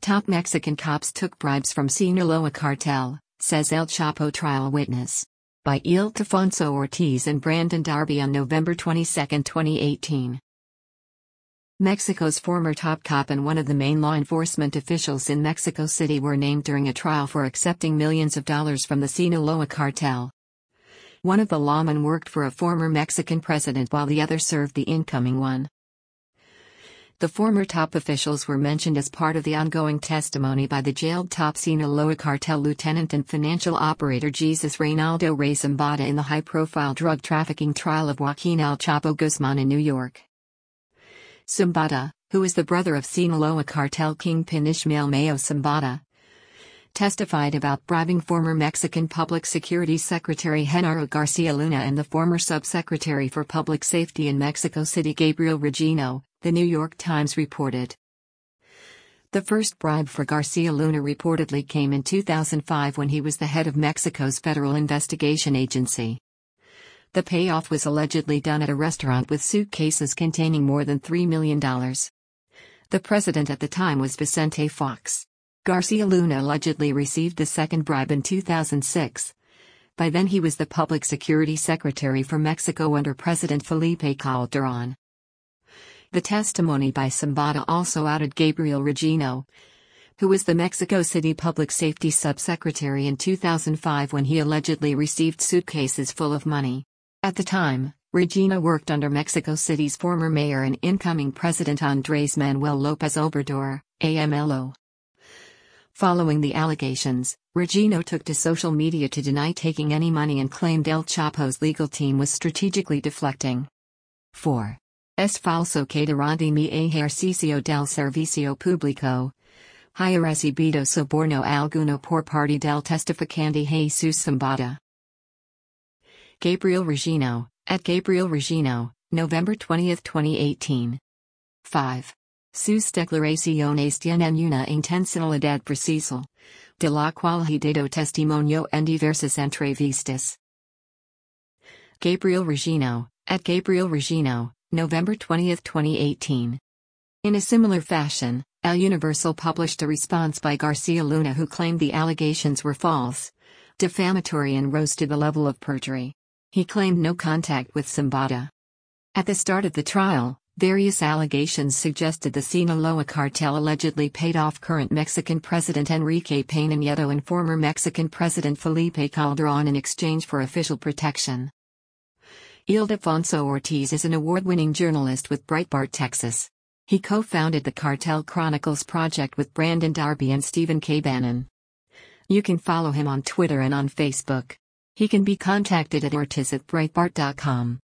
Top Mexican cops took bribes from Sinaloa cartel, says El Chapo trial witness. By Ildefonso Ortiz and Brandon Darby on November 22, 2018. Mexico's former top cop and one of the main law enforcement officials in Mexico City were named during a trial for accepting millions of dollars from the Sinaloa cartel. One of the lawmen worked for a former Mexican president while the other served the incoming one. The former top officials were mentioned as part of the ongoing testimony by the jailed top Sinaloa cartel lieutenant and financial operator Jesus Reynaldo Rey Zambada in the high-profile drug trafficking trial of Joaquin El Chapo Guzman in New York. Zambada, who is the brother of Sinaloa cartel kingpin Ishmael Mayo Zambada, testified about bribing former Mexican Public Security Secretary Genaro Garcia Luna and the former Subsecretary for Public Safety in Mexico City Gabriel Regino, The New York Times reported. The first bribe for Garcia Luna reportedly came in 2005 when he was the head of Mexico's Federal Investigation Agency. The payoff was allegedly done at a restaurant with suitcases containing more than $3 million. The president at the time was Vicente Fox. Garcia Luna allegedly received the second bribe in 2006. By then he was the Public Security Secretary for Mexico under President Felipe Calderón. The testimony by Zambada also outed Gabriel Regino, who was the Mexico City Public Safety Subsecretary in 2005 when he allegedly received suitcases full of money. At the time, Regino worked under Mexico City's former mayor and incoming president Andrés Manuel López Obrador, AMLO. Following the allegations, Regino took to social media to deny taking any money and claimed El Chapo's legal team was strategically deflecting. 4. Es falso que durante mi ejercicio del servicio público haya recibido soborno alguno por parte del testificante Jesus Zambada. Gabriel Regino, at Gabriel Regino, November 20, 2018. 5. Sus declaraciones tienen una intencionalidad precisa, de la cual he dado testimonio en diversas entrevistas. Gabriel Regino, at Gabriel Regino, November 20, 2018. In a similar fashion, El Universal published a response by Garcia Luna who claimed the allegations were false, defamatory and rose to the level of perjury. He claimed no contact with Zambada. At the start of the trial, various allegations suggested the Sinaloa cartel allegedly paid off current Mexican President Enrique Peña Nieto and former Mexican President Felipe Calderón in exchange for official protection. Ildefonso Ortiz is an award-winning journalist with Breitbart, Texas. He co-founded the Cartel Chronicles project with Brandon Darby and Stephen K. Bannon. You can follow him on Twitter and on Facebook. He can be contacted at ortiz@breitbart.com.